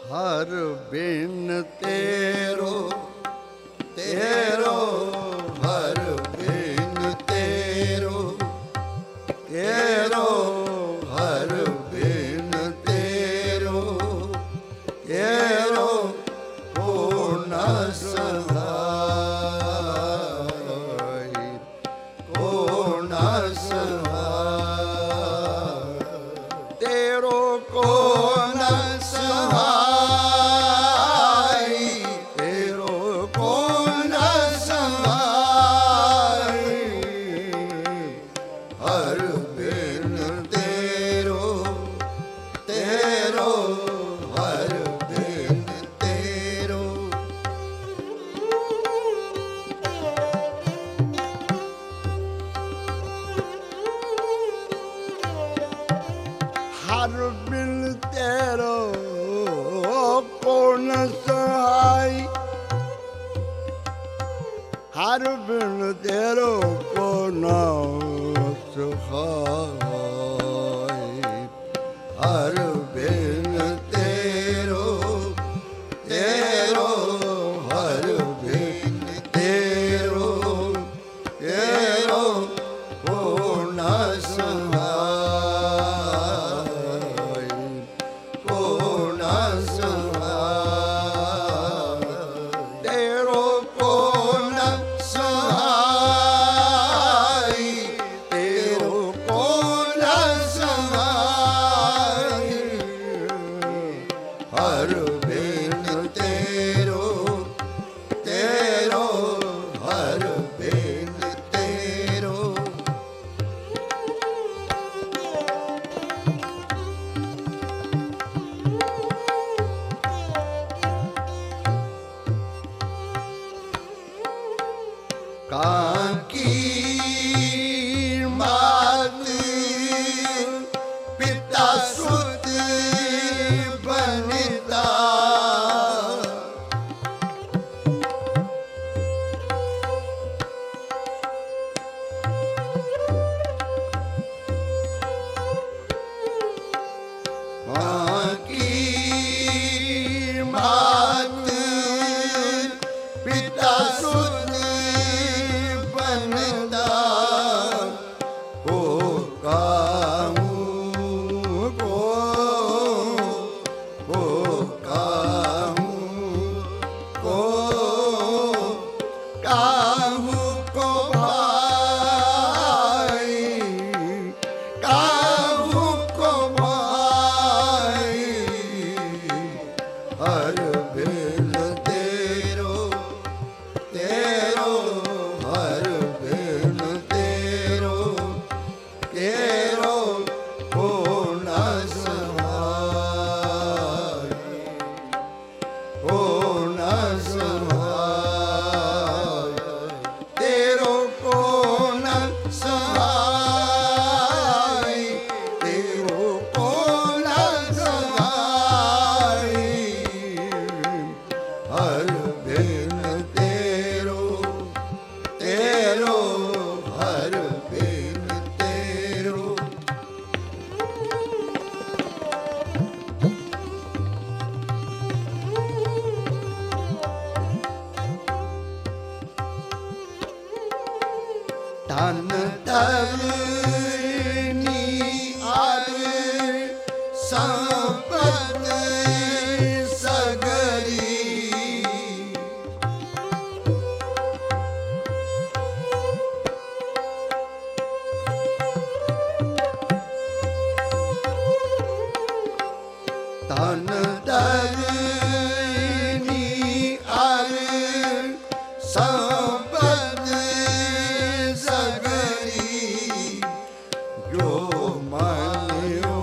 हर बिन तेरो तेरो हर बिन तेरो तेरो हर बिन तेरो तेरो को न सहाय को न सहाय तेरो को न सहाय तेरो को न सहाय हर बिन तेरो तेरो हर बिन तेरो हर बिन तेरो कौन सहाय हर बिन तेरो कौन सहाय हर बिन तेरो तेरो हर बिन तेरो तेरो कौन सहाय कौन सहाय तेरो कौन सहाय तेरो कौन सहाय हर बिन तेरो तेरो हर बिन तेरो काकी मात पिता सुत बनिता काकी मात पिता सुत बनता को काहूँ को काहूँ को भाई काहूँ को भाई हर बिन तेरो तेरो हर बिन तेरो तेरो को न सहाय को न सहाय तेरो को न सहाय तेरो को न सहाय हर बिन तेरो तेरो हर बिन तेरो तन तरनी आर संपत सगरी तन तरनी आर संपत सगरी जो मायो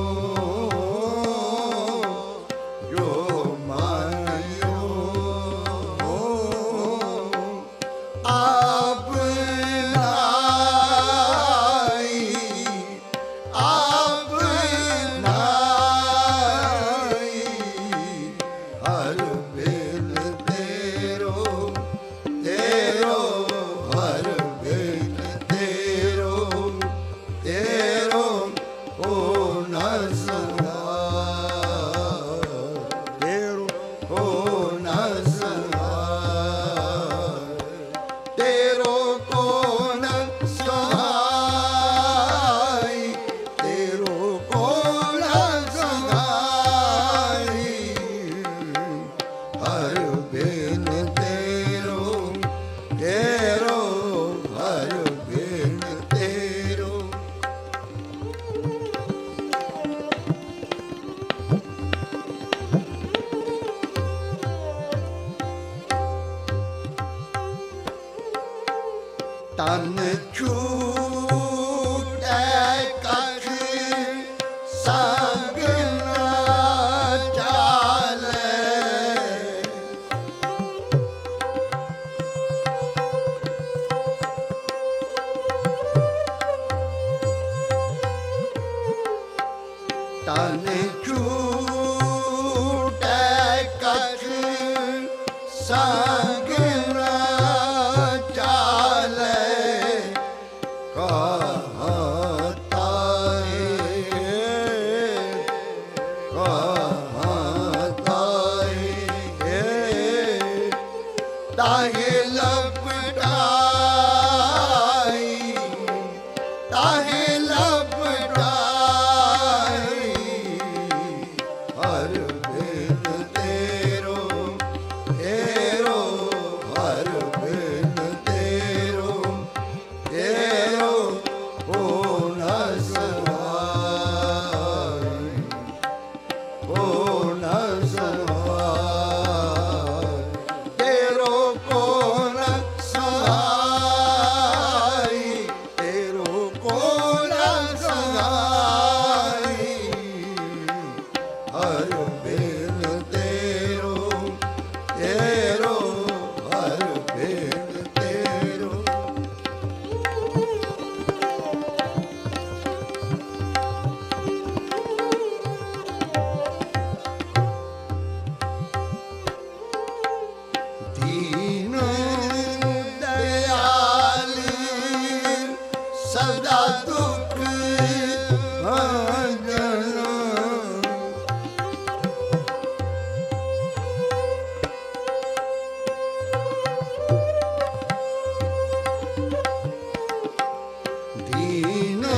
जो मायो आप नाई आप नाई ਤਨ ਛੂਟੈ ਕਛ ਸੰਗ ਨਾ ਚਾਲੇ ਤਨ ਛੂਟੈ ਕਛ ਸੰਗ ਨਾ ਚਾਲੇ ਤਾਹੇ ਲਪਟਾਈ ਤਾਹੇ ਲਪਟਾਈ ਹਰ ਬਿਨ ਤੇਰੋ ਤੇਰੋ ਹਰ ਬਿਨ ਤੇਰੋ ਤੇਰੋ ਹੋ ਨ ਸਹਾਈ ਹੋ ਨ ਸਹਾਈ ਤੇਰੋ ਕੋ ਨ ਸਹਾਈ ਤੇਰੋ ਕੋ ਨ ਸਹਾਈ ਹਰ ਬਿਨ ਤੇਰੋ ਤੇਰੋ ਹਰ ਬਿਨ ਤੇਰੋ ਦੀਨ ਦਇਆਲ ਸਦਾ ਦੁਖ ਭੰਜਨ ਦੀਨ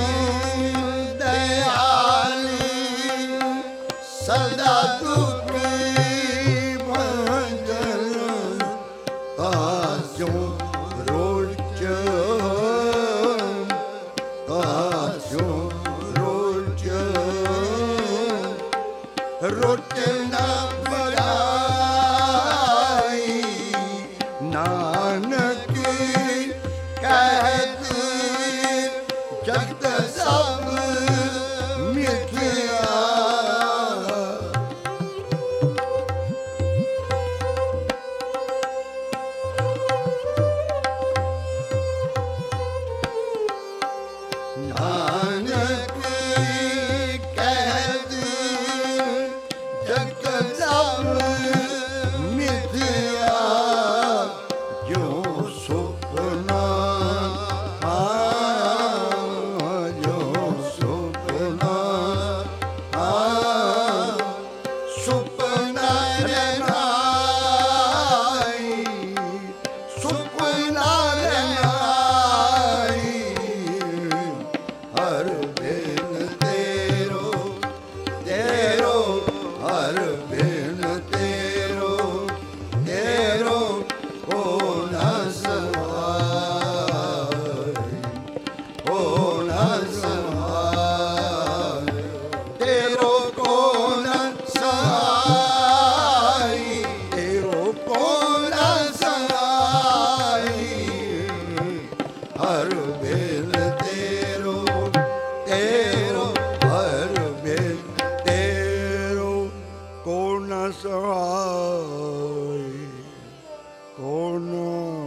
ਦਇਆਲ ਸਦਾ ਦੁਖ ਭੰਜਨ ਆਜੋ ਰੋਚ ਆਜੋ ਰੋਚ ਰੋਟ ਨਾ ਬੜਾਈ ਨਾਨਕ ਕਹਿਤ ਜਗਤ ਸਭ ਮਿਥਿਆ ਨਾਨਕ ਕਹਿਤ ਜਗਤ ਸਭ ਮਿਥਿਆ ਜੋ ਸੁਪਨਾ ਜੋ ਸੁਪਨਾ ਸੁਪਨਾ ਰਨਾਈ ਸੁਪਨਾ ਰਨਾਈ ਹਰ ਬਿਨ ਤੇਰੋ ਤੇਰੋ ਹਰ ਬਿਨ ਤੇਰੋ ਤੇਰੋ ਹੋ ਨ ਸਹਾਈ ਹੋ ਨ ਸਹਾਈ ਤੇਰੋ ਕੋ ਨ ਸਹਾਈ ਤੇਰੋ ਕੋ ਨ ਸਹਾਈ ਹਰ ਬਿਨ ਤੇਰੋ ਤੇਰੋ ਹਰ ਬਿਨ ਤੇਰੋ ਕੋ ਨ ਸਹਾਈ ਕੋ ਨ